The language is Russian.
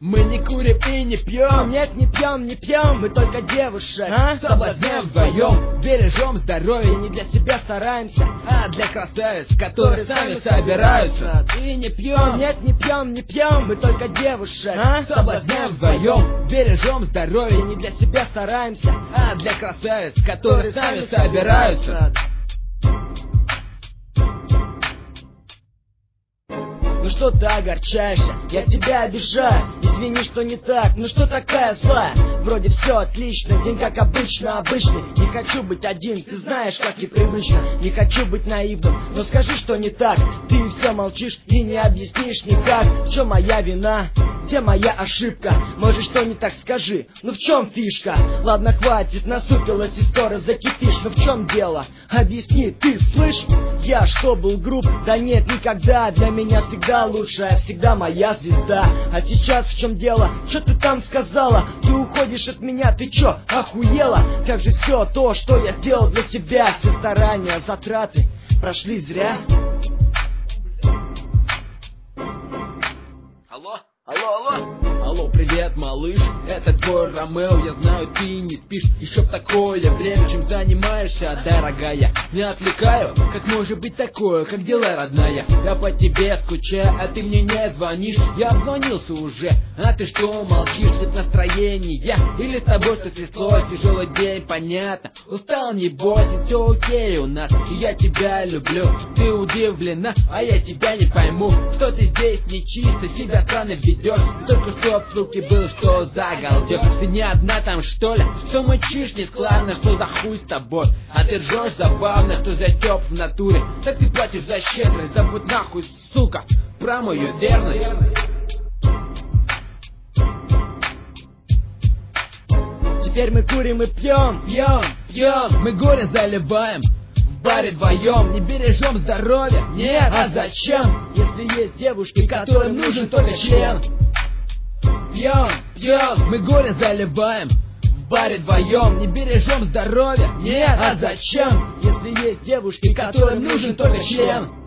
Мы не курим и не пьем. Нет, не пьем, не пьем, мы только девушек соблазняем вдвоем, бережем здоровье. И не для себя стараемся, а для красавиц, которые сами собираются. И не пьем. Нет, не пьем, не пьем, мы только девушек соблазняем вдвоем, бережем И здоровье. не для себя стараемся, а для красавиц, которые сами собираются. Ну что ты огорчаешься, я тебя обижаю. Извини, что не так, ну что такая злая? Вроде все отлично, день как обычно, обычный. Не хочу быть один, ты знаешь, как непривычно. Не хочу быть наивным, но скажи, что не так. Ты все молчишь и не объяснишь никак. В чем моя вина? Где моя ошибка? Может, что не так скажи, ну в чем фишка? Ладно, хватит, насупилась и скоро закипишь. Но в чем дело? Объясни, ты слышь? Я что, был груб? Да нет, никогда. Для меня всегда лучшая, всегда моя звезда. А сейчас в чем дело? Что ты там сказала? Ты уходишь от меня, ты чё, охуела? Как же все то, что я сделал для тебя, все старания, затраты прошли зря? Алло? Алло, привет, малыш, это твой Ромео. Я знаю, ты не спишь еще в такое время. Чем занимаешься, дорогая? Не отвлекаю? Как может быть такое, как дела, родная? Я по тебе скучаю, а ты мне не звонишь. Я обзвонился уже, а ты что молчишь? Нет настроения? Или с тобой что стряслось? Тяжелый день, понятно. Устал, не бойся, все окей у нас. И я тебя люблю. Ты удивлена, а я тебя не пойму. Что ты здесь нечисто, себя странно ведешь. Только что в трубке был, что за галдеж. Ты не одна там, что ли? Что мычишь нескладно, что за хуй с тобой? А ты ржешь забавно, что затеп в натуре. Так ты платишь за щедрость, забудь нахуй, сука, про мою верность. Теперь мы курим и пьем. Пьем, мы горе заливаем. В баре вдвоем, не бережем здоровье. Нет, а зачем? Если есть девушки, Которым нужен только член. Пьем, мы горе заливаем. В баре вдвоем, не бережем здоровье. Нет, а зачем? Если есть девушки, Которым нужен только член.